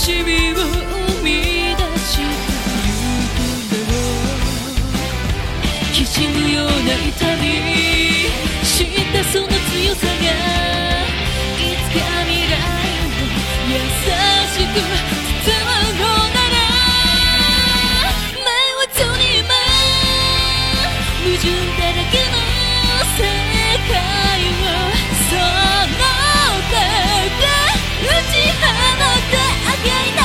日々を生み出してゆくんだろう。きしむような痛み知ったその強さがいつか未来を優しく包むのなら、前はとに今矛盾だらけの世界をその手で打ち放ってあげる